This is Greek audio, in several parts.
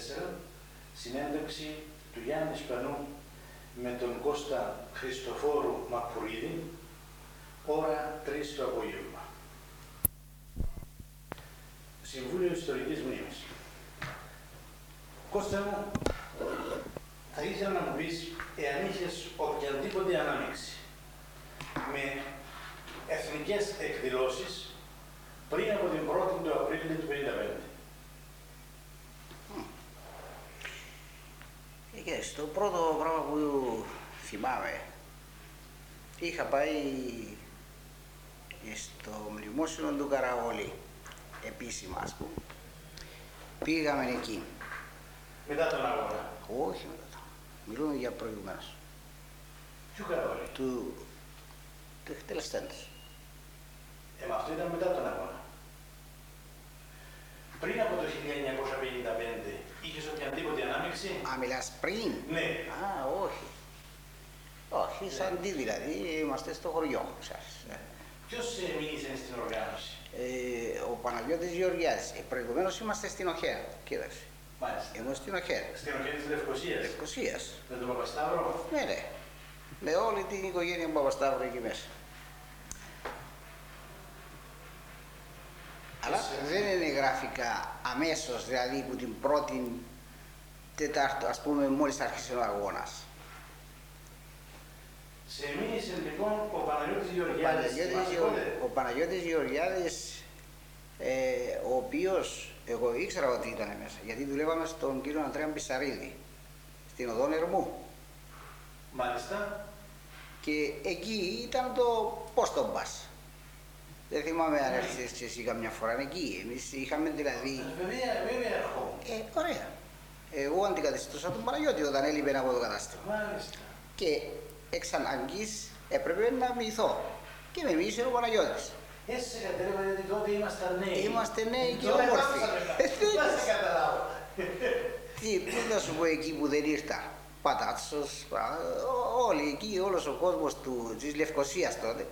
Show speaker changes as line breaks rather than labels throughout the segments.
2004 συνέντευξη του Γιάννη Σπανού με τον Κώστα Χριστοφόρου Μακφουρίδη, ώρα 3 το απόγευμα. Συμβούλιο Ιστορικής Μνήμης. Κώστα μου, θα ήθελα να μου πεις εάν είχες οποιαδήποτε ανάμειξη με εθνικές εκδηλώσεις πριν από την 1η του Απρίλη του 1955.
Το πρώτο πράγμα που θυμάμαι, είχα πάει στο μνημόσυνο του Καραγόλη, επίσημα ας πούμε. Πήγαμε εκεί.
Μετά τον αγώνα.
Όχι μετά. Μιλούμε για προηγουμένως.
Ποιο Καραγόλη?
Του εκτελεστέντος.
Μα αυτό ήταν μετά τον αγώνα. Πριν από το 1955 είχες οποιαδήποτε ανάμειξη?
Α, μιλάς πριν?
Ναι.
Α, όχι. Όχι, σαν τι δηλαδή, είμαστε στο χωριό, ξέρεις.
Ποιος μίλησε στην οργάνωση?
Ο Παναγιώτης Γεωργιάδης. Προηγουμένως είμαστε στην ΟΧΕ, κοίταξε.
Μάλιστα.
Εγώ στην ΟΧΕ.
Στην ΟΧΕ της Λευκωσίας.
Λευκωσίας.
Με τον Παπασταύρο.
Ναι, ναι. Με όλη την οικογένεια του Παπασταύρου εκεί μέσα. Αλλά δεν εγγράφηκα αμέσως, δηλαδή που την πρώτη Τετάρτου, ας πούμε, μόλις άρχισε ο αγώνας.
Σε μίλησε λοιπόν ο Παναγιώτης Γεωργιάδης.
Ο Παναγιώτης Γεωργιάδης, ο οποίος εγώ ήξερα ότι ήταν μέσα, γιατί δουλεύαμε στον κύριο Αντρέα Μπισαρίδη, στην οδό Ερμού.
Μάλιστα.
Και εκεί ήταν το Πόστομπας. Δεν θυμάμαι αν έρθεις και εσύ καμιά φορά εκεί. Εμείς είχαμε δηλαδή...
Βέβαια ερχόμουν.
Ωραία. Εγώ αντικαθιστούσα τον Παναγιώτη όταν έλειπε από το κατάστημα.
Μάλιστα.
Και εξ ανάγκης έπρεπε να μυηθώ. Και με μίλησε ο Παναγιώτης.
Έτσι σε κατέλαβα γιατί τότε ήμασταν νέοι.
Είμαστε νέοι και όμορφοι.
Δεν σε καταλάβω.
Τι να σου πω εκεί που δεν ήρθα. Πατάτσος, όλοι εκεί, όλος ο κόσμος της Λευκωσίας τότε.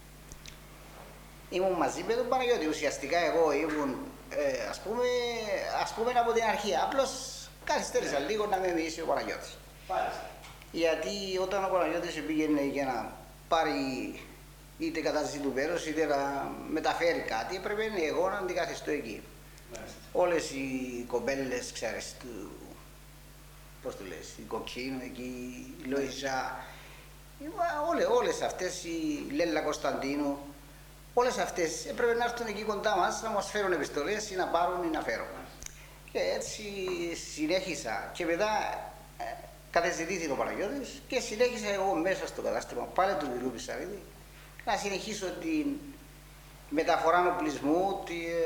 Ήμουν μαζί με τον Παναγιώτη, ουσιαστικά εγώ ήμουν ας πούμε από την αρχή, απλώς καθυστέρησα λίγο να με μιλήσει ο Παναγιώτης.
Μάλιστα.
Γιατί όταν ο Παναγιώτης πήγαινε για να πάρει είτε κατάσταση του μέρους είτε να μεταφέρει κάτι, έπρεπε εγώ να αντικαθιστώ εκεί.
Μάλιστα.
Όλες οι κομπέλες, ξέρεις, πώς το λες, η Κοκκίνο εκεί, η Λοϊζά, όλες αυτές, η Λέλα Κωνσταντίνου, όλες αυτές έπρεπε να έρθουν εκεί κοντά μας να μας φέρουν επιστολές ή να πάρουν ή να φέρουν. Και έτσι συνέχισα και μετά κατεζητήθη ο Παναγιώτης και συνέχισα εγώ μέσα στο κατάστημα πάλι του κ. Μπισαρίδη να συνεχίσω την μεταφορά οπλισμού.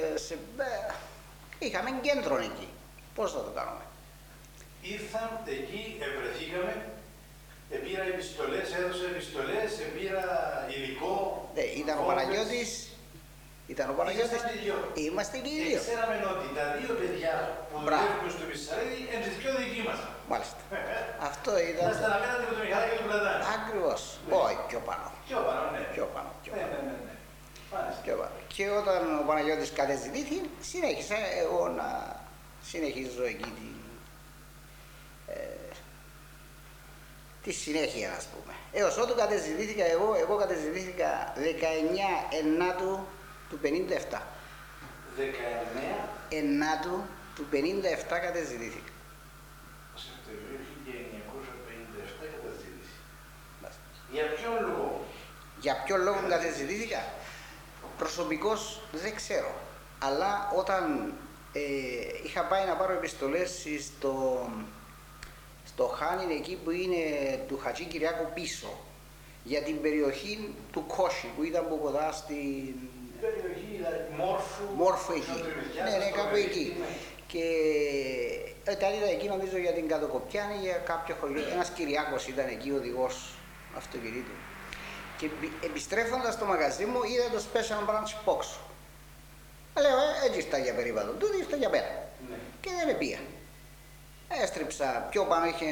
Είχαμε κέντρο εκεί. Πώς θα το κάνουμε?
Ήρθαν εκεί, ευρεθήκαμε, επήρα επιστολές, έδωσα επιστολές, επήρα υλικό.
Ήταν ο Παναγιώτης. Είμαστε και οι δύο.
Ξέραμε ότι τα δύο παιδιά που δουλεύουν στο Μπισαρίδη είναι τις πιο δικοί μας.
Μάλιστα. Αυτό ήταν.
Τα στεναμένατε με το Μιχαλάκη του Πλατάνη.
Ακριβώς. Όχι, πιο πάνω.
Πιο πάνω, ναι.
Πιο πάνω.
Ναι.
Και όταν ο Παναγιώτης κατεζητήθη, συνέχισα εγώ να συνεχίζω εκεί τη συνέχεια, ας πούμε. Έως ότου κατεζητήθηκα εγώ κατεζητήθηκα 19 Ενάτου του 57.
19
Ενάτου του 57 κατεζητήθηκα.
Σεπτεμβρίου 1957 κατεζητήθη. Για ποιον λόγο?
Για ποιον λόγο κατεζητήθηκα? Προσωπικώς δεν ξέρω. Αλλά όταν είχα πάει να πάρω επιστολές στο Χάνιν, εκεί που είναι του Χατζή Κυριάκου πίσω, για την περιοχή του Κόσι που ήταν από κοντά στην
περιοχή
Μόρφου εκεί. Ναι, κάπου εκεί. Και ήταν εκεί νομίζω για την Κατοκοπιάνη, για κάποιο χωριό. Ένας Κυριάκος ήταν εκεί, οδηγός αυτοκινήτου. Και επιστρέφοντας στο μαγαζί μου είδα το Special Branch Box. Λέω, έτσι ήρθα για περίπατο, τούτο ήρθα για πέρα.
Ναι.
Και δεν πήγα. Έστριψα, πιο πάνω είχε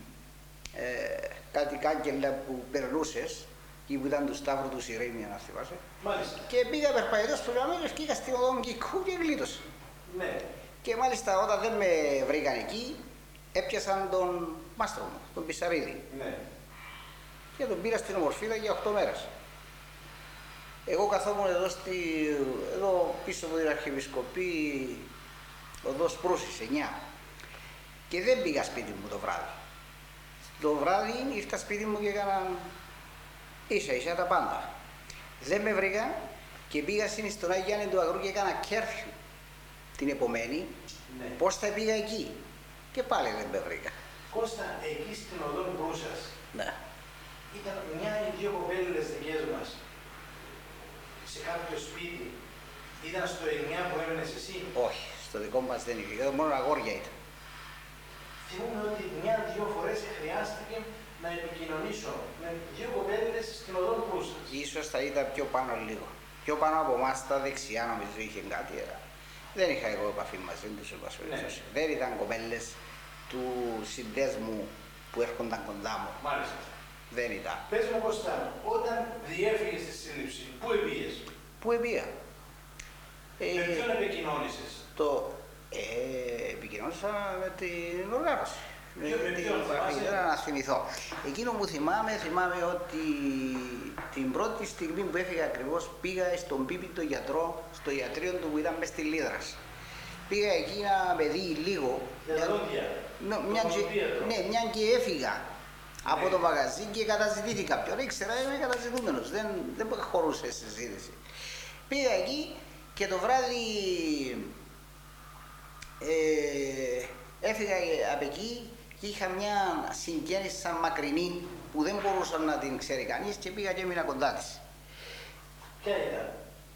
κάτι κάγκελα που περνούσες, εκεί που ήταν του Σταύρου του Σιρήνια, να θυμάσαι.
Μάλιστα.
Και πήγα περπατητός προγραμμένος και είχα στην οδό Γκικού και γλίτωσα.
Ναι.
Και μάλιστα όταν δεν με βρήκαν εκεί, έπιασαν τον μάστρο μου, τον Πισαρίδη.
Ναι.
Και τον πήρα στην Ομορφίδα για 8 μέρες. Εγώ καθόμουν εδώ πίσω από την Αρχιεπισκοπή, οδός Προύσης, 9. Και δεν πήγα σπίτι μου το βράδυ. Το βράδυ ήρθα σπίτι μου και έκανα ίσα-ίσα τα πάντα. Δεν με βρήκαν και πήγα στον Άγιο Γιάννη του Αγρού και έκανα κέρφιου την επομένη.
Ναι.
Πώς θα πήγα εκεί. Και πάλι δεν με βρήκα.
Κώστα, εκεί στην οδό Προύσας,
Ναι.
ήταν μια ή δύο κοπέλες δικές μας σε κάποιο σπίτι. Ήταν στο 9 που έμενες εσύ.
Όχι, στο δικό μας δεν είχε. Εδώ μόνο αγόρια ήταν.
Θυμούμαι ότι μια-δυο φορές χρειάστηκε να επικοινωνήσω με δύο κοπέλες στην οδό Προύσας.
Ίσως θα ήταν πιο πάνω λίγο. Πιο πάνω από εμάς στα δεξιά νομίζω είχε κάτι. Δεν είχα εγώ επαφή μαζί τους,
Ναι.
Δεν ήταν κοπέλες του συνδέσμου που έρχονταν κοντά μου.
Μάλιστα.
Δεν ήταν.
Πες μου Κώστα, όταν διέφυγες στη σύλληψη, πού πήγες,
Πού επία.
με ποιον επικοινώνησες.
Επικοινωνήσα με την οργάνωση.
Με ποιον, θυμάσαι?
Να θυμηθώ. Εκείνο που θυμάμαι ότι την πρώτη στιγμή που έφυγα ακριβώς πήγα στον Πίπη τον γιατρό, στο ιατρείο του που ήταν μες στη Λίδρας. Πήγα εκεί να με δει λίγο.
Για τα δόντια.
Μια και έφυγα από το μαγαζί και καταζητήθηκα. Ποιον ήξερα, είμαι καταζητούμενος. Δεν χωρούσε συζήτηση. Πήγα εκεί και το βράδυ έφυγα από εκεί και είχα μια συγγέννηση σαν μακρινή που δεν μπορούσα να την ξέρει κανείς και πήγα και έμεινα κοντά της.
Ποια ήταν.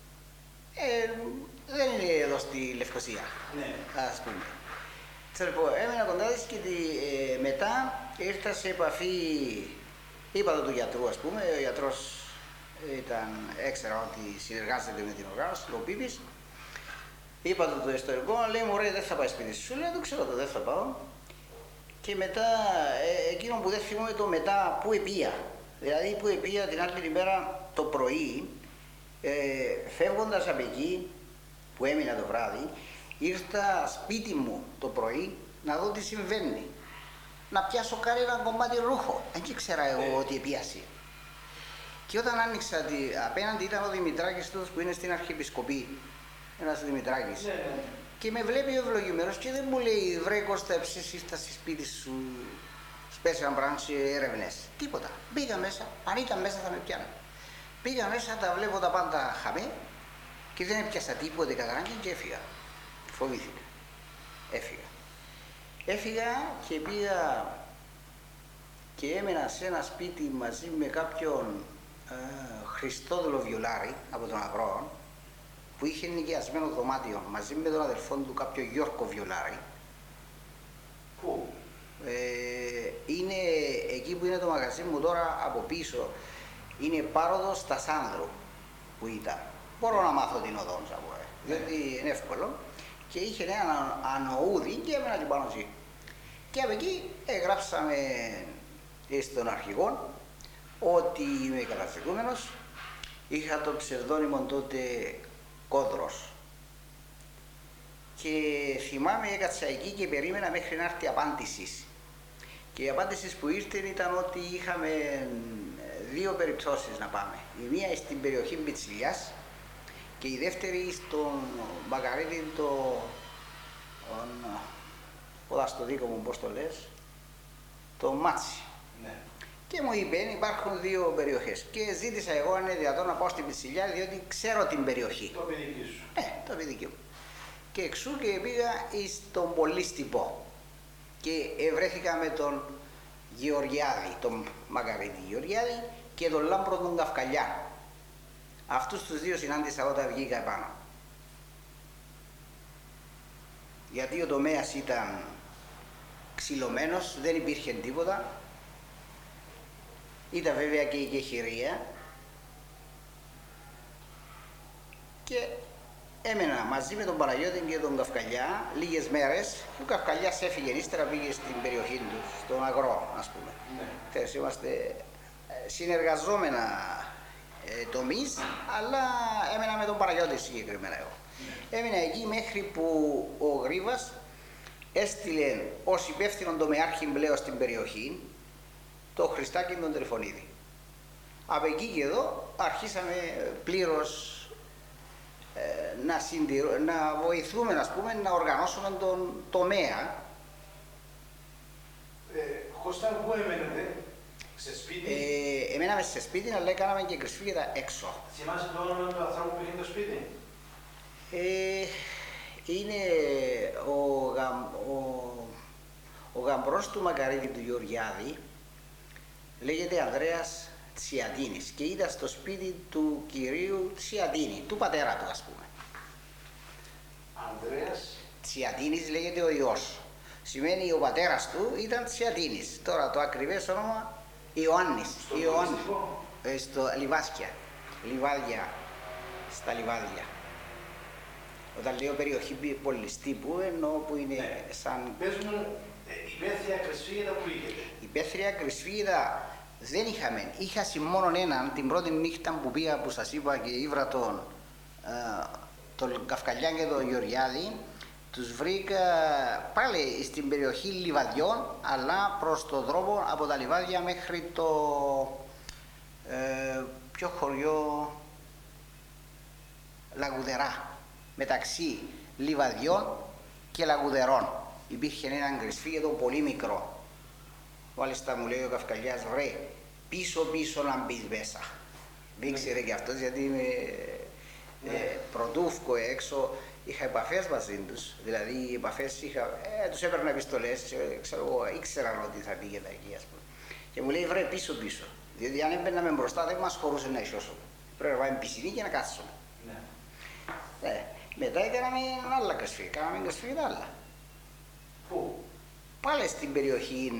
Δεν είναι εδώ στη Λευκοσία,
Ναι.
ας πούμε. Λοιπόν, έμεινα κοντά της και μετά ήρθα σε επαφή, είπα το του γιατρού, ας πούμε, ο γιατρός έξερα ότι συνεργάζεται με την οργάνωση, ο Πίπης. Είπα το ιστορικό, λέει μου ρε δεν θα πάει σπίτι σου, λέει το ξέρω το δεν θα πάω. Και μετά, εκείνο που δεν θυμούμαι το μετά, πού επία. Δηλαδή που επία την άλλη ημέρα το πρωί, φεύγοντας από εκεί που έμεινα το βράδυ, ήρθα σπίτι μου το πρωί να δω τι συμβαίνει. Να πιάσω κανένα κομμάτι ρούχο. Δεν ήξερα εγώ ότι επίασε. Και όταν άνοιξα, απέναντι ήταν ο Δημητράκης τους που είναι στην Αρχιεπισκοπή. Ένας Δημητράκης.
Ναι.
Και με βλέπει ο ευλογημένος και δεν μου λέει βρε Κώστα εσύ ήρθα στη σπίτι σου special branch έρευνες. Τίποτα. Πήγα μέσα, αν ήταν μέσα θα με πιάνε. Πήγα μέσα, τα βλέπω τα πάντα χαμέ και δεν έπιασα τίποτε κατά ανάγκη και έφυγα. Φοβήθηκα. Έφυγα και πήγα και έμενα σε ένα σπίτι μαζί με κάποιον Χριστόδουλο Βιολάρη από τον Αγρό που είχε νοικιασμένο δωμάτιο μαζί με τον αδελφό του κάποιο Γιώργο Βιολάρη.
Πού?
Είναι εκεί που είναι το μαγαζί μου τώρα από πίσω, είναι πάροδος στα Σάνδρου που ήταν. Μπορώ να μάθω την οδό, διότι είναι εύκολο. Και είχε ένα ανοούδι και έμενα και πάνω εκεί. Και από εκεί γράψαμε στον αρχηγό ότι είμαι καταζητούμενος. Είχα το ψευδόνυμο τότε Κόδρος. Και θυμάμαι έκατσα εκεί και περίμενα μέχρι να έρθει η απάντηση. Και η απάντηση που ήρθε ήταν ότι είχαμε δύο περιπτώσεις να πάμε. Η μία στην περιοχή Μπιτσιλιάς και η δεύτερη στον Μπακαρίδη όλα στο δίκο μου πώς το λες, το Μάτσι.
Ναι.
Και μου είπε υπάρχουν δύο περιοχές και ζήτησα εγώ αν είναι δυνατόν να πάω στην Πιτσιλιά διότι ξέρω την περιοχή.
Το παιδική σου.
Το παιδική μου. Και εξού και πήγα στον Πολύστυπο και βρέθηκα με τον Γεωργιάδη, τον Μακαρίτη Γεωργιάδη και τον Λάμπρο τον Καυκαλιά. Αυτούς τους δύο συνάντησα όταν βγήκα επάνω. Γιατί ο τομέας ήταν ξυλωμένος, δεν υπήρχε τίποτα. Ήταν βέβαια και η κεχηρία. Και έμενα μαζί με τον Παναγιώτη και τον Καυκαλιά λίγες μέρες. Ο Καυκαλιάς έφυγε ύστερα, πήγε στην περιοχή του, στον Αγρό, ας πούμε. Ναι. Είμαστε συνεργαζόμενα τομείς, αλλά έμενα με τον Παναγιώτη συγκεκριμένα εγώ. Έμεινα εκεί μέχρι που ο Γρίβας έστειλε ως υπεύθυνο τομεάρχη πλέον στην περιοχή το Χριστάκη τον Τριφωνίδη. Από εκεί και εδώ αρχίσαμε πλήρως να βοηθούμε, ας πούμε, να οργανώσουμε τον τομέα.
Κώστα, πού έμενετε, σε σπίτι?
Εμέναμε σε σπίτι, αλλά κάναμε και κρυσφύγετα έξω.
Θυμάσαι το όνομα του ανθρώπου που είχε το σπίτι?
Είναι ο γαμπρός του Μακαρίδη του Γεωργιάδη, λέγεται Ανδρέας Τσιαντίνης και ήταν στο σπίτι του κυρίου Τσιαντίνη, του πατέρα του, ας πούμε.
Ανδρέας
Τσιαντίνης λέγεται ο ιός. Σημαίνει ο πατέρας του ήταν Τσιαντίνης. Τώρα το ακριβές όνομα Ιωάννης. Στο Λιβάσκια. Λιβάδια. Στα Λιβάδια. Όταν λέω περιοχή πολυστύπου εννοώ που είναι σαν...
Πες μου, υπαίθρια κρυσφύγετα που είχετε?
Υπαίθρια κρυσφύγετα δεν είχαμε. Είχα μόνο έναν την πρώτη νύχτα που πήγα, που σας είπα και ήβρα τον Καυκαλιά και τον Γεωργιάδη. Τους βρήκα πάλι στην περιοχή Λιβαδιών, αλλά προς το δρόμο από τα Λιβάδια μέχρι το ποιο χωριό, Λαγουδερά, μεταξύ Λιβαδιών και Λαγουδερών. Υπήρχε έναν κρυσφύγετο πολύ μικρό. Μάλιστα μου λέει ο Καυκαλιάς, βρε, πίσω να μπεις μέσα. Δεν ξέρε και αυτός, γιατί είμαι πρωτούφκο έξω. Είχα επαφές μαζί τους, δηλαδή επαφές είχα, τους έπαιρνα επιστολές, ξέρω εγώ, ήξεραν ότι θα πήγαινα εκεί, ας πούμε. Και μου λέει, βρε, πίσω, διότι αν έμπαιναμε μπροστά δεν μας χωρούσε να ισιώσουμε. Πρέπει να πάμε πισινή και να κάτσουμε. Μετά έκαναμε άλλα κρυσφύγετα, κάναμε κρυσφύγετα άλλα.
Πού?
Πάλι στην περιοχή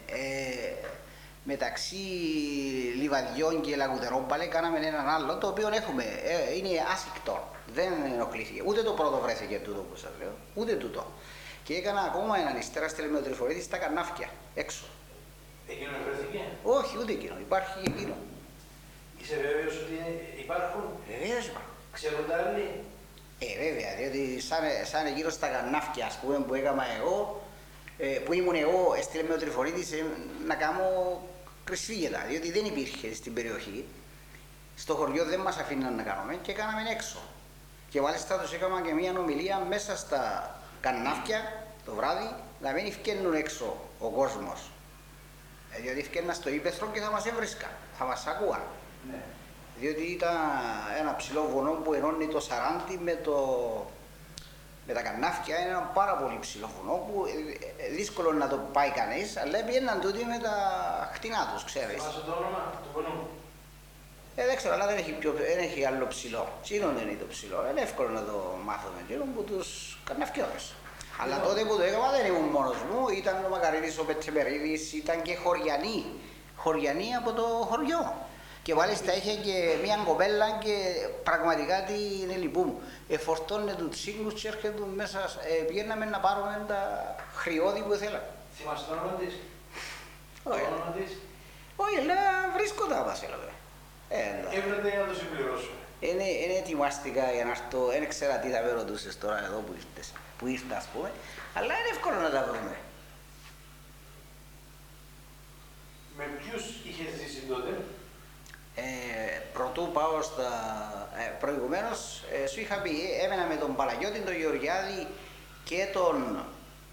μεταξύ Λιβαδιών και Λαγουδερών, πάλι κάναμε έναν άλλο, το οποίο έχουμε, είναι άσυκτο. Δεν ενοχλήθηκε. Ούτε το πρώτο βρέθηκε τούτο που σας λέω, ούτε τούτο. Και έκανα ακόμα έναν ύστερα, στέλνε με ο Τριφωνίδης στα Καρνάφια, έξω.
Εκείνο βρέθηκε?
Όχι, ούτε εκείνο. Υπάρχει και εκείνο.
Είσαι βέβαιος ότι υπάρχουν?
Βεβαίως υπάρχουν.
Ξέρουν τα άλλοι?
Βέβαια, διότι σαν γύρω στα Καρνάφια, ας πούμε, που έκανα εγώ, που ήμουν εγώ, έστειλε με ο Τριφωνίδης να κάνω κρυσφύγετα, διότι δεν υπήρχε στην περιοχή. Στο χωριό δεν μας αφήναν να κάνουμε και κάναμε έξω. Και μάλιστα τους έκανα και μια ομιλία μέσα στα Καρνάφια το βράδυ, να μην ευκαινούν έξω ο κόσμος. Διότι ευκαιρνά στο ύπαιθρο και θα μας έβρισκα, θα μας ακούαν.
Ναι.
Διότι ήταν ένα ψηλό βουνό που ενώνει το Σαράντι με τα Καρνάφια, είναι ένα πάρα πολύ ψηλό βουνό που δύσκολο να το πάει κανείς, αλλά πήγαιναν τούτοι με τα χτινά τους, ξέρεις.
Θυμάσαι το όνομα του βουνού?
Δεν ξέρω, αλλά δεν έχει άλλο ψηλό. Τσίνο δεν είναι το ψηλό. Είναι εύκολο να το μάθουμε. Τσίνο που τους Καρναφιώτες. Αλλά τότε που το έκανα δεν ήμουν μόνος μου. Ήταν ο Μακαρίδης, ο Πετσεμερίδης, ήταν και χωριανοί. Χωριανοί από το χωριό. Και μάλιστα είχε και μια κοπέλα και πραγματικά την λυπούμαι. Εφορτώνε του τσίγκους και έρχεται μέσα. Πηγαίναμε να πάρουμε τα χρειώδη που θέλαμε.
Θυμάσαι το όνομα της?
Όχι, αλλά βρίσκοντα μας έλαβε.
Έβρετε να το συμπληρώσω.
Είναι ετοιμάστηκα για να έρθω, δεν ξέρα τι θα με ρωτούσες τώρα εδώ που ήρθα, ας πούμε, αλλά είναι εύκολο να τα βρούμε.
Με ποιους είχες ζήσει τότε?
Πρωτού πάω στα... προηγουμένως σου είχα πει, έμενα με τον Παναγιώτη, τον Γεωργιάδη και τον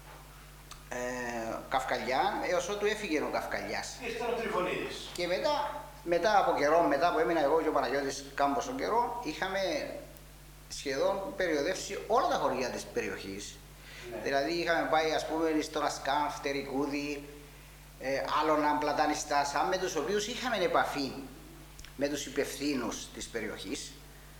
Καυκαλιά, έως ότου έφυγε ο Καυκαλιάς.
Ήρθε ο Τριφωνίδης.
Και μετά από καιρό, μετά που έμεινα εγώ και ο Παναγιώτης κάμποσο καιρό, είχαμε σχεδόν περιοδεύσει όλα τα χωριά της περιοχής. Ναι. Δηλαδή είχαμε πάει, ας πούμε, στον Ασκάν, Φτερικούδη, άλλον Πλατανιστά, σαν με τους οποίους είχαμε επαφή με τους υπευθύνους της περιοχής.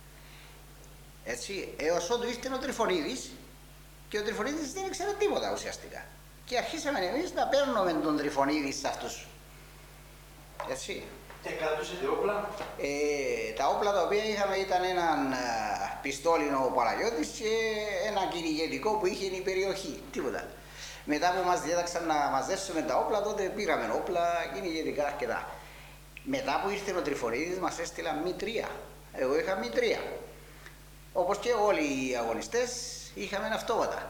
Έτσι, έως ότου ήρθε ο Τριφωνίδης και ο Τριφωνίδης δεν ήξερε τίποτα ουσιαστικά. Και αρχίσαμε εμείς να παίρνουμε τον Τριφωνίδη σε αυτούς. Έτσι.
Και κρατούσετε όπλα?
Τα όπλα τα οποία είχαμε ήταν έναν πιστόλινο ο Παναγιώτης και ένα κυνηγετικό που είχε η περιοχή. Τίποτα. Μετά που μας διέταξαν να μαζέψουμε τα όπλα, τότε πήραμε όπλα κυνηγετικά αρκετά. Μετά που ήρθε ο Τριφωνίδης μας έστειλαν μη 3. Εγώ είχα μη 3. Όπως και όλοι οι αγωνιστές είχαμε αυτόματα.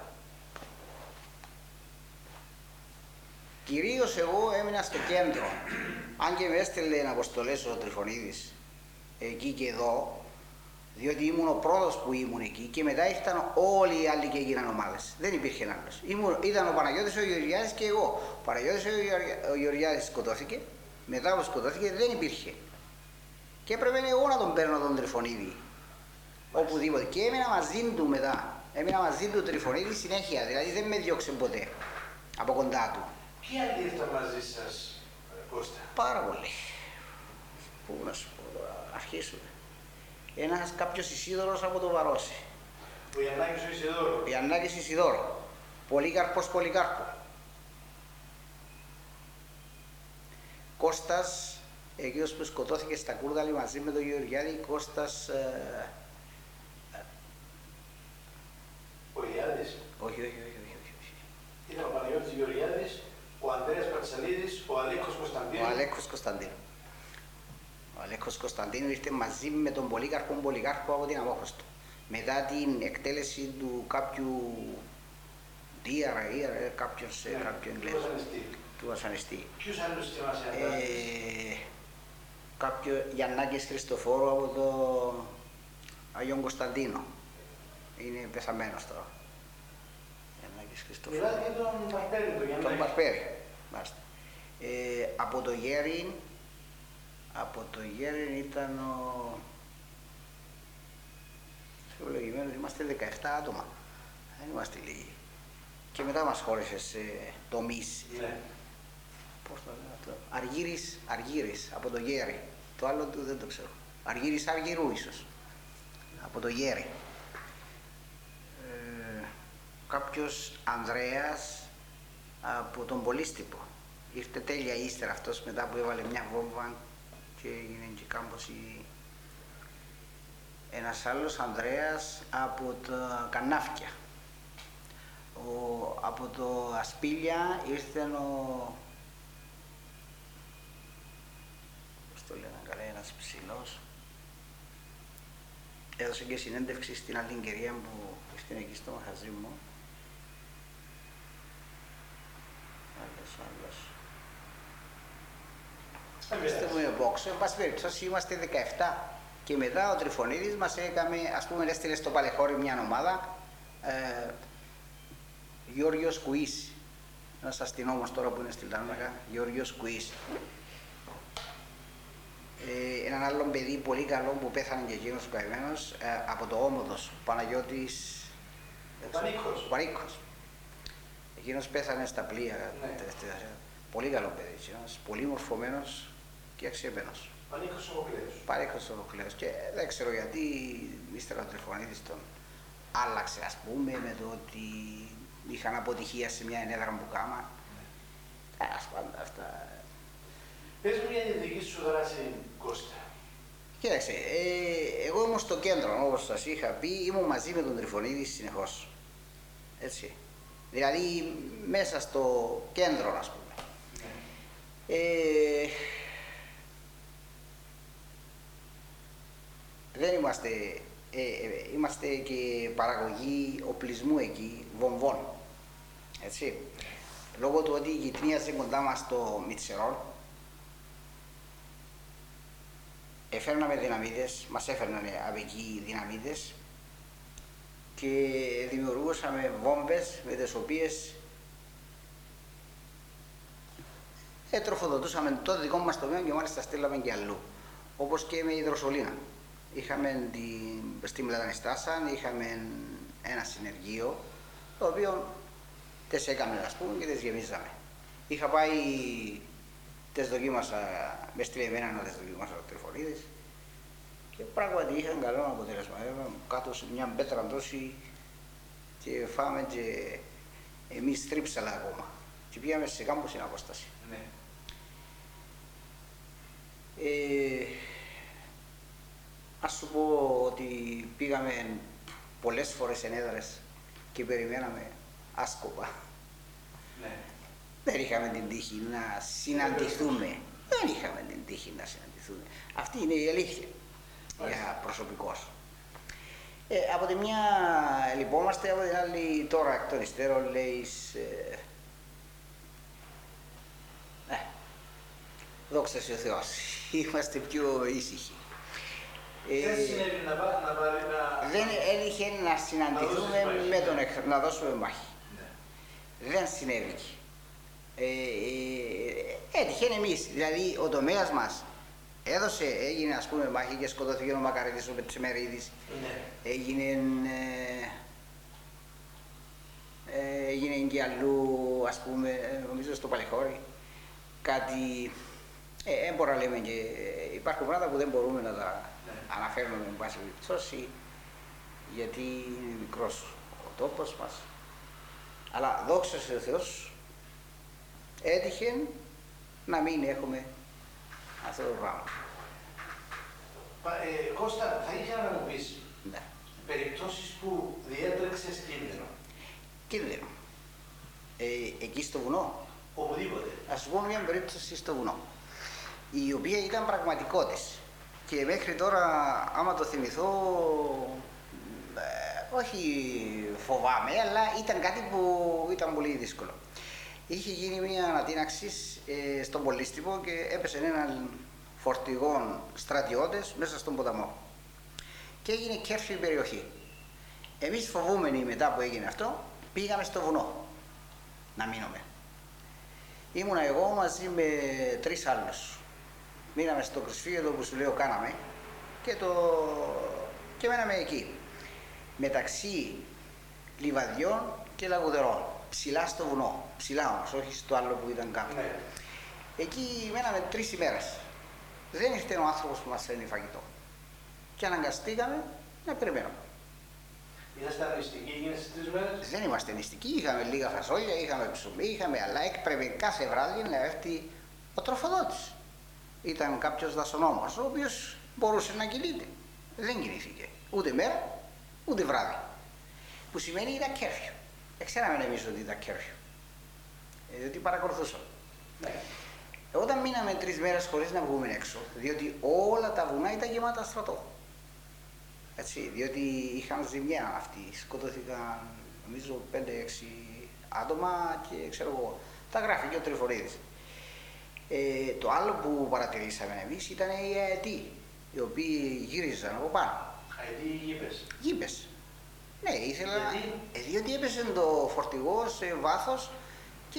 Κυρίως εγώ έμεινα στο κέντρο. Αν και με έστελνε αποστολές ο Τριφωνίδης εκεί και εδώ, διότι ήμουν ο πρώτος που ήμουν εκεί και μετά ήρθαν όλοι οι άλλοι και έγιναν ομάδες. Δεν υπήρχε άλλος. Ήταν ο Παναγιώτης ο Γεωργιάδης και εγώ. Ο Παναγιώτης ο Γεωργιάδης σκοτώθηκε, μετά που σκοτώθηκε δεν υπήρχε. Και έπρεπε εγώ να τον παίρνω τον Τριφωνίδη. Οπουδήποτε. Και έμεινα μαζί του μετά. Έμεινα μαζί του Τριφωνίδη συνέχεια. Δηλαδή δεν με διώξε ποτέ από κοντά του.
Ποιοι άλλοι ήρθαν μαζί σας, Κώστα?
Πάρα πολύ. Πού να σου πω τώρα, αρχίσουμε. Κάποιος Ισίδωρος από το Βαρόσι.
Ο Ιαννάκης ο Ισιδόρου.
Ιαννάκης Ισιδώρο. Πολύκαρπος Πολυκάρπο. Κώστας, εκείνος που σκοτώθηκε στα Κούρδαλη μαζί με τον Γεωργιάδη, Κώστας...
Ο Ηλιάδης.
Όχι.
Ήταν ο Παναγιώτης Γεωργιάδης, ο Ανδρέας Πατσαλίδης, ο Αλέκος Κωνσταντίνου.
Ο Αλέκος Κωνσταντίνου. Ο Αλέκος Κωνσταντίνου ήρθε μαζί με τον Πολύκαρπο Πολυκάρπο από την Αμόχωστο. Μετά την εκτέλεση του κάποιου κάποιος Εγγλέζος. Του βασανιστή.
Ποιους άλλους θυμάσαι?
Κάποιο Γιαννάκης Χριστοφόρου από το Αγιον Κωνσταντίνο. Είναι πεθαμένος τώρα. Γιαννάκης Χριστοφόρου.
Μιλάτε για τον Παρπέρη, τον Γιαννάκη.
Τον Παρπέρη. Από το Γέριν ήταν ο... Θεολογημένος, είμαστε 17 άτομα. Δεν είμαστε λίγοι. Και μετά μας χώρισε σε τομείς.
Ναι.
Πώς το λέω αυτό? Αργύρης, από το Γέρι. Το άλλο του δεν το ξέρω. Αργύρης Αργυρού ίσως. Από το Γέρι. Κάποιος Ανδρέας από τον Πολύστυπο. Ήρθε τέλεια ύστερα αυτός μετά που έβαλε μια βόμβα και έγινε και κάμποση. Ένας άλλος Ανδρέας από τα Κανάφκια. Από το Ασπίλια ήρθε πώς το λένε καλά, ένας ψηλός. Έδωσε και συνέντευξη στην άλλη κυρία που ήρθε εκεί στο μαχαζί μου. Άλλος. Πιστεύουμε box. Εν πάση περιπτώσει είμαστε 17 και μετά ο Τριφωνίδης μας έκαμε, ας πούμε, έστειλε στο Παλαιχώρι μια ομάδα, Γιώργος Κουής, ένας αστυνόμος τώρα που είναι στη Λάρνακα, Γιώργος Κουής. Έναν άλλον παιδί πολύ καλό που πέθανε και εκείνος καημένος, από το Όμοδος, Παναγιώτης Πανίκος. Εκείνος πέθανε στα πλοία. Ναι. Πολύ καλό παιδί, πολύ μορφωμένος και αξιεμένος. Πανίκος ο Κλέος. Και δεν ξέρω γιατί ύστερα ο Τριφωνίδης τον άλλαξε, ας πούμε, με το ότι είχαν αποτυχία σε μια ενέδρα που κάμα. Ας πούμε αυτά.
Πες μου για τη δική σου δράση, Κώστα.
Κοίταξε, εγώ ήμουν στο κέντρο, όπως σας είχα πει, ήμουν μαζί με τον Τριφωνίδη συνεχώς. Έτσι. Δηλαδή μέσα στο κέντρο, ας πούμε. Δεν είμαστε και παραγωγή οπλισμού εκεί, βομβών. Έτσι. Λόγω του ότι γειτνίαζε κοντά μας στο Μιτσερόν, έφερναμε δυναμίτες, μας έφερναν από εκεί δυναμίτες και δημιουργούσαμε βόμβες με τις οποίες τροφοδοτούσαμε το δικό μας τομέα και μάλιστα στείλαμε και αλλού. Όπως και με υδροσολίνα. Είχαμε στη Μλατανιστράσα, είχαμε ένα συνεργείο, το οποίο τις έκαμε, ας πούμε, και τις γεμίζαμε. Είχα πάει, τις δοκίμασα, με στείλε εμένα να τις δοκίμασα ο Τριφωνίδης και πράγματι είχαν καλό αποτέλεσμα. Κάτω σε μια πέτρα τόση και φάμε και εμείς τρίψαλα ακόμα και πήγαμε σε κάμποση απόσταση. Ναι. Ας σου πω ότι πήγαμε πολλές φορές ενέδρες και περιμέναμε άσκοπα. Ναι. Δεν είχαμε την τύχη να συναντηθούμε. Δεν είχαμε την τύχη να συναντηθούμε. Αυτή είναι η αλήθεια για προσωπικός. Από τη μια λυπόμαστε, από την άλλη τώρα εκ των υστέρων λέει δόξα σε ο Θεός, είμαστε πιο ήσυχοι.
Δεν συνέβη να
δεν έτυχε να συναντηθούμε με τον να δώσουμε μάχη. Ναι. Δεν συνέβη. Έτυχε εμείς, δηλαδή ο τομέας μας έγινε ας πούμε μάχη και σκοτώθηκε ο Μακαρίτης, ο Πετσιμερίδης, ναι. Έγινε και αλλού, ας πούμε, νομίζω στο Παλαιχώρι, κάτι, δεν μπορούμε να λέμε και υπάρχουν πράγματα που δεν μπορούμε να τα αναφέρουμε με βάση περιπτώσει, γιατί είναι μικρός ο τόπος μας, αλλά δόξα σε Θεός έτυχε να μην έχουμε αυτό το πράγμα.
Κώστα, θα ήθελα να μου πεις περιπτώσεις που διέτρεξες κίνδυνο.
Κίνδυνο. Εκεί στο βουνό.
Οπουδήποτε.
Ας σου πω μια περίπτωση στο βουνό, η οποία ήταν πραγματικότης και μέχρι τώρα άμα το θυμηθώ, όχι φοβάμαι, αλλά ήταν κάτι που ήταν πολύ δύσκολο. Είχε γίνει μια ανατείναξη στον Πολύστυπο και έπεσε έναν φορτηγό στρατιώτες μέσα στον ποταμό και έγινε κέρφη η περιοχή. Εμείς φοβούμενοι μετά που έγινε αυτό πήγαμε στο βουνό να μείνουμε. Ήμουνα εγώ μαζί με 3 άλλους. Μείναμε στο κρυσφύγετο που σου λέω κάναμε και μέναμε εκεί. Μεταξύ λιβαδιών και λαγουδερών. Ψηλά στο βουνό. Ψηλά όμως, όχι στο άλλο που ήταν κάτω. Ναι. Εκεί μέναμε 3 ημέρες. Δεν ήρθε ο άνθρωπος που μας φέρνει φαγητό. Και αναγκαστήκαμε να περιμένουμε.
Είσαστε νηστικοί εκείνες τις 3 μέρες?
Δεν είμαστε νηστικοί, είχαμε λίγα φασόλια, είχαμε ψωμί, αλλά έπρεπε κάθε βράδυ να έρθει ο τροφοδότης. Ήταν κάποιος δασονόμος, ο οποίος μπορούσε να κινείται. Δεν κινήθηκε. Ούτε μέρα, ούτε βράδυ. Που σημαίνει ήταν κέρφιο. Δεν ξέραμε εμείς ότι ήταν κέρφιο. Διότι παρακολουθούσαμε. Ναι. Όταν μείναμε 3 μέρες χωρίς να βγούμε έξω, διότι όλα τα βουνά ήταν γεμάτα στρατό. Έτσι, διότι είχαν ζημιά αυτοί, σκοτώθηκαν νομίζω 5-6 άτομα και ξέρω εγώ, τα γράφει και ο Τριφορίδης. Το άλλο που παρατηρήσαμε εμείς ήταν οι αετοί, οι οποίοι γύριζαν από πάνω.
Αετοί ή γήπες?
Γήπες. Ναι, ήθελα, διότι έπεσε το φορτηγό σε βάθος και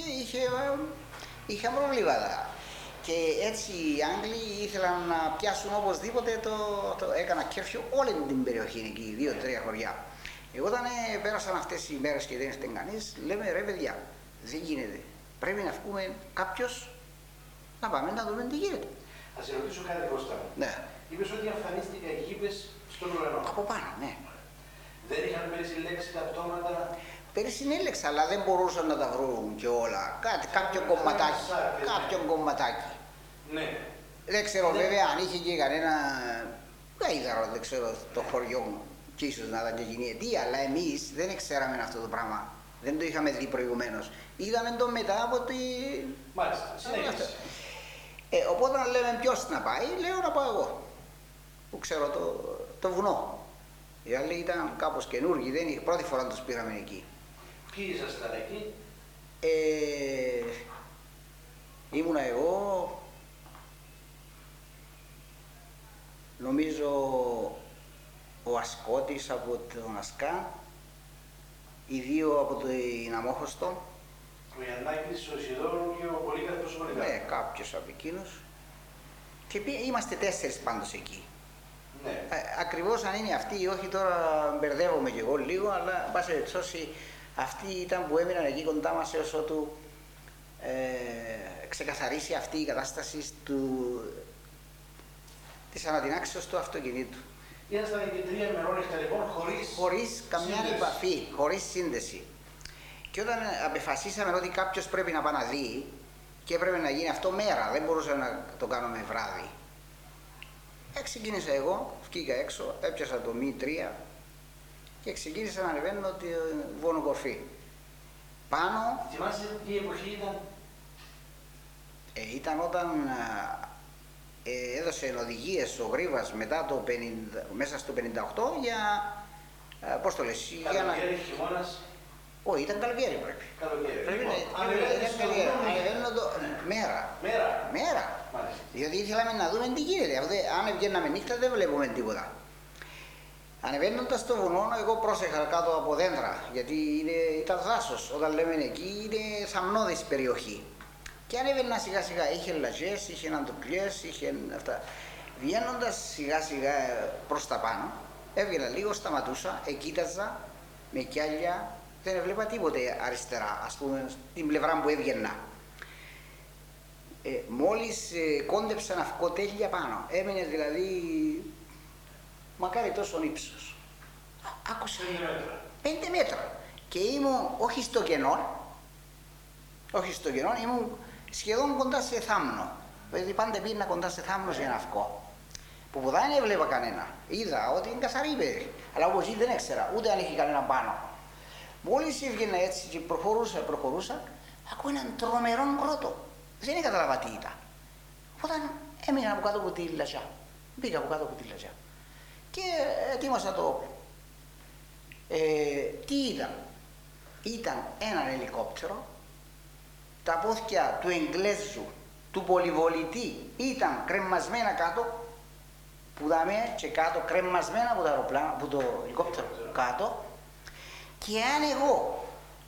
είχε προβλήματα. Και έτσι οι Άγγλοι ήθελαν να πιάσουν οπωσδήποτε, έκανα κέρφιο όλη την περιοχή εκεί, 2-3 χωριά. Εγώ όταν πέρασαν αυτές οι μέρες και δεν ήρθε κανείς, λέμε ρε παιδιά, δεν γίνεται. Πρέπει να βγούμε κάποιος να πάμε να δούμε τι γίνεται.
Θα σε ρωτήσω κάτι, Κώστα.
Ναι.
Είπες ότι εμφανίστηκαν οι γήπες στον ουρανό.
Από πάνω, ναι.
Δεν είχαν περισυλλέξει τα πτώματα?
Περισυνέλεξα, αλλά δεν μπορούσαν να τα βρουν και όλα. Κάποιο κομματάκι.
Ναι.
Δεν ξέρω βέβαια αν είχε και κανένα γαϊδαρο, δεν ξέρω, το χωριό μου. Και ίσως να ήταν και εκείνη η αιτία, αλλά εμείς δεν ξέραμε αυτό το πράγμα. Δεν το είχαμε δει προηγουμένως. Είδαμε το μετά από τη...
Μάλιστα, συνέχισε.
Οπότε να λέμε ποιος να πάει, λέω να πάω εγώ. Που ξέρω το βουνό. Οι άλλοι ήταν κάπως καινούργοι, πρώτη φορά τους πήραμε εκεί.
Ποιοι ήσασταν εκεί?
Ήμουνα εγώ, νομίζω ο Ασκότης από τον Ασκά, οι 2 από την Αμόχωστο.
Ο Ιαννάκης, ο Ισιδόρου και ο Πολύκαρπος ο Πολυκάρπος.
Ναι, κάποιος από εκείνους. Και είμαστε 4 πάντως εκεί.
Ναι.
Ακριβώς αν είναι αυτοί ή όχι, τώρα μπερδεύομαι κι εγώ λίγο, αλλά εν πάση περιπτώσει αυτοί ήταν που έμειναν εκεί κοντά μας έως ότου ξεκαθαρίσει αυτή η κατάσταση της ανατινάξεως του αυτοκινήτου.
Ήσασταν εκεί 3 μερόνυχτα λοιπόν
χωρίς καμιά επαφή, χωρίς σύνδεση. Και όταν αποφασίσαμε ότι κάποιος πρέπει να πάει να δει και έπρεπε να γίνει αυτό μέρα, δεν μπορούσαμε να το κάνουμε βράδυ. Ξεκίνησα εγώ, βγήκα έξω, έπιασα το Mi 3 και ξεκίνησα να ανεβαίνω τη Βόνοκορφή. Πάνω...
Θυμάσαι τι εποχή ήταν?
Ήταν όταν έδωσε οδηγίες ο Γρίβας μετά μέσα στο 58 για πώς το λες,
Καλοκαίρι, χειμώνας.
όχι, ήταν καλοκαίρι πρέπει.
Καλοκαίρι.
Πρέπει να
Λοιπόν,
ήταν
ανεβαίνετε στο
καλοκαίρι.
δρόμο.
Ανεβαίνω το μέρα. Μέρα.
Μάλιστα.
Διότι ήθελαμε να δούμε τι γίνεται. Αν βγαίναμε νύχτα δεν βλέπουμε τίποτα. Ανεβαίνοντας στο βουνό, εγώ πρόσεχα κάτω από δέντρα, γιατί ήταν δάσος. Όταν λέμε εκεί, είναι θαμνώδης περιοχή. Και ανέβαινα σιγά σιγά, είχε λαζιές, είχε αντουκλιές, είχε αυτά. Βγαίνοντας σιγά σιγά προς τα πάνω, έβγαινα λίγο, σταματούσα, εκοίταζα με κιάλια, δεν έβλεπα τίποτε αριστερά, ας πούμε, στην πλευρά που έβγαινα. Μόλις κόντεψα να βγω τέλεια πάνω, έμενε δηλαδή μακάρι τόσο ύψος. Άκουσα 5 μέτρα και ήμουν όχι στο κενό, ήμουν σχεδόν κοντά σε θάμνο. Δηλαδή πάντα πήγαινα κοντά σε θάμνος για να βγω. Που δεν έβλεπα κανένα. Είδα ότι είναι καθαρή περιοχή. Αλλά όπως δεν έξερα ούτε αν έχει κανένα πάνω. Μόλις έβγαινα έτσι και προχωρούσα, ακούω έναν τρομερό κρότο. Δεν κατάλαβα τι ήταν. Οπότε έμεινα από κάτω από τη λαζιά. Μπήκα από κάτω από τη λαζιά. Και ετοίμασα το όπλο. Τι ήταν. Ήταν έναν ελικόπτερο. Τα πόθηκια του Εγγλέζου, του πολυβολητή, ήταν κρεμασμένα κάτω, που δάμε και κάτω, κρεμασμένα από το αεροπλάνο, από το ελικόπτερο κάτω, και αν εγώ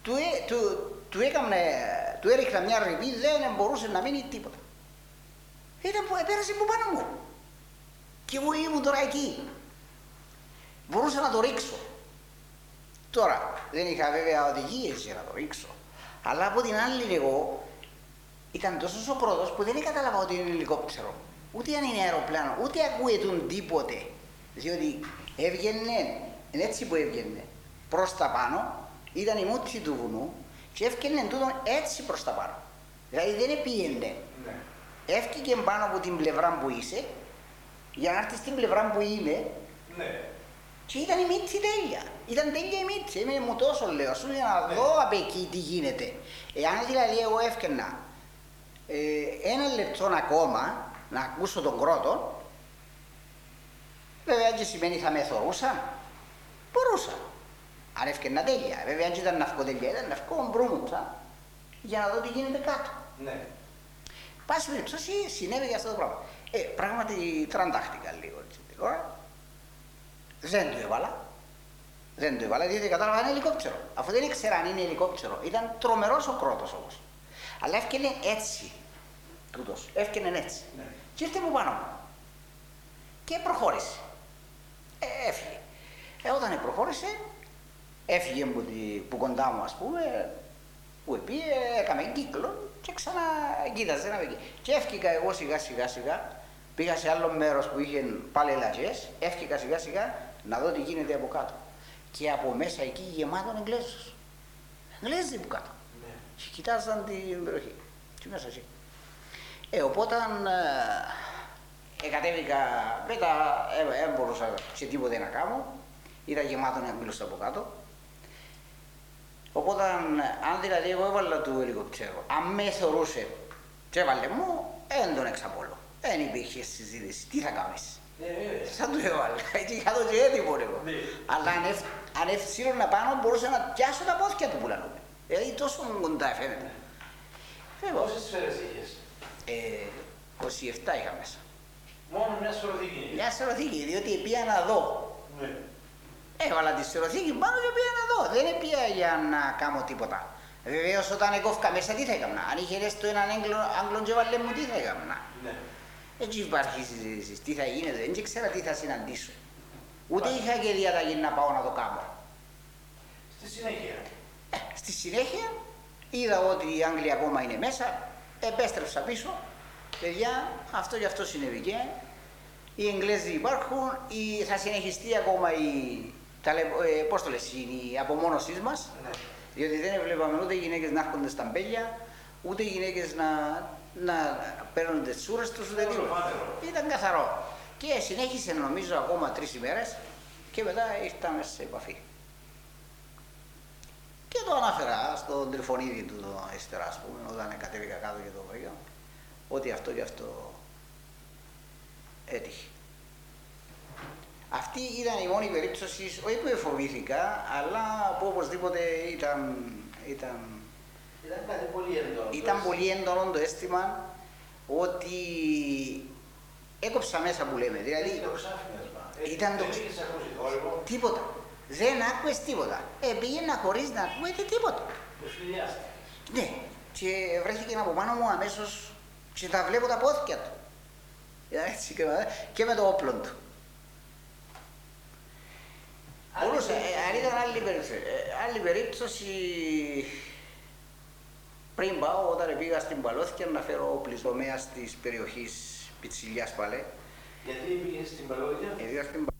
του έριχνα μια ρηπή, δεν μπορούσε να μείνει τίποτα. Πέρασε από πάνω μου. Και εγώ ήμουν τώρα εκεί. Μπορούσα να το ρίξω. Τώρα, δεν είχα βέβαια οδηγίες για να το ρίξω. Αλλά από την άλλη εγώ ήταν τόσο ο πρώτος που δεν κατάλαβα ότι είναι ελικόπτερο. Ούτε αν είναι αεροπλάνο, ούτε ακούγεται τίποτε. Διότι έβγαινε, έτσι που έβγαινε, προς τα πάνω, ήταν η μούτση του βουνού και έφυγε τούτο έτσι προς τα πάνω. Δηλαδή δεν πήγαινε. Ναι. Έφυγε πάνω από την πλευρά που είσαι, για να έρθει στην πλευρά που είμαι. Ναι. Και ήταν η μύτη τέλεια. Ήταν τέλεια η μύτη. Έμεινε μου τόσο, λέω, σου για να δω απ' εκεί τι γίνεται. Εάν δηλαδή εγώ έφτιανα ένα λεπτό ακόμα να ακούσω τον κρότο, βέβαια και σημαίνει θα με θωρούσα. Μπορούσα. Αν έφτιανα τέλεια. Βέβαια αν ήταν να βγω τέλεια, ήταν να βγω μπρούμουτσα για να δω τι γίνεται κάτω. Ναι. Πάση περιπτώσει συνέβη για αυτό το πράγμα. Πράγματι τραντάχτηκα λίγο έτσι την ώρα. Δεν το έβαλα, διότι κατάλαβα είναι ελικόπτερο. Αφού δεν ήξερα αν είναι ελικόπτερο, ήταν τρομερός ο κρότος όμως. Αλλά έφτιανε έτσι, τούτος, έφτιανε έτσι. Ναι. Και ήρθε από πάνω μου. Και προχώρησε. Έφυγε. Όταν προχώρησε, έφυγε που κοντά μου, ας πούμε, που πήγε, έκαμε κύκλο και ξανά κοίταζε να βγει. Και έφυγα εγώ σιγά σιγά, πήγα σε άλλο μέρος που είχε πάλι λαζιές, έφυγα σιγά σιγά να δω τι γίνεται από κάτω. Και από μέσα εκεί γεμάτον Εγγλέζους. Εγγλέζοι που κάτω. Ναι. Και κοιτάζαν την περιοχή. Και μέσα εκεί. Οπότε κατέβηκα, μετά δεν μπορούσα σε τίποτε να κάνω. Είδα γεμάτον Εγγλέζους από κάτω. Οπότε αν δηλαδή εγώ έβαλα του ελικόπτερο, αν με θεωρούσε και έβαλε μου, δεν τον εξαπόλω. Δεν υπήρχε συζήτηση. Τι θα κάνεις. Σαν του έβαλα. Έτσι είχα το και έτοιμο εγώ. Αλλά αν ευθύρωνα πάνω μπορούσα να πιάσω τα πόθηκια του που λαλούμε. Δηλαδή τόσο κοντά φαίνεται.
Πόσες σφαίρες είχες?
27 είχα μέσα.
Μόνο μια σφαιροθήκη?
Μια σφαιροθήκη, διότι πήγα να δω. Έβαλα τη σφαιροθήκη πάνω και πήγα να δω. Δεν πήγα για να κάνω τίποτα. Βεβαίως όταν έκοφκα μέσα τι θα έκανα. Αν είχε έστω έναν Άγγλον και βάλε μου τι θα έκανα. Έτσι υπάρχει συζήτηση. Τι θα γίνεται, δεν ξέρα τι θα συναντήσω. Ούτε είχα και διαταγή να πάω να το κάνω.
Στη συνέχεια.
Στη συνέχεια είδα ότι η Άγγλοι ακόμα είναι μέσα, επέστρεψα πίσω. Παιδιά, αυτό και αυτό συνέβηκε. Οι Εγγλέζοι υπάρχουν, θα συνεχιστεί ακόμα η απομόνωσή μας. Διότι δεν βλέπαμε ούτε γυναίκες να έρχονται στα μπέλια, ούτε γυναίκες να παίρνουν τις σούρες τους, ούτε τίποτα. Ήταν καθαρό. Και συνέχισε νομίζω ακόμα 3 ημέρες και μετά ήρθαμε σε επαφή. Και το ανάφερα στον Τριφωνίδη του το ύστερα, ας πούμε, όταν κατέβηκα κάτω για το βρήκα, ότι αυτό και αυτό έτυχε. Αυτή ήταν η μόνη περίπτωση, όχι που εφοβήθηκα, αλλά που οπωσδήποτε ήταν
κάτι πολύ έντονο.
ήταν πολύ έντονο το αίσθημα ότι έκοψα μέσα που λέμε. Δηλαδή,
Ήταν το ξάφνιασμα.
Ήταν το
Δεν είχες ακούσει θόρυβο.
τίποτα. Δεν άκουες τίποτα. Πήγαινα χωρίς να ακούετε τίποτα.
Το σχεδιάστηκες.
Ναι, και βρέθηκε από πάνω μου αμέσως και τα βλέπω τα πόδια του. Έτσι, και με το όπλο του. Μπορούσε, αν ήταν άλλη περίπτωση, πριν πάω, όταν πήγα στην Παλώθηκια να φέρω οπλιστομέα της περιοχής Πιτσιλιάς πάλι.
Γιατί πήγες στην Παλώθηκια?
Πήγα στην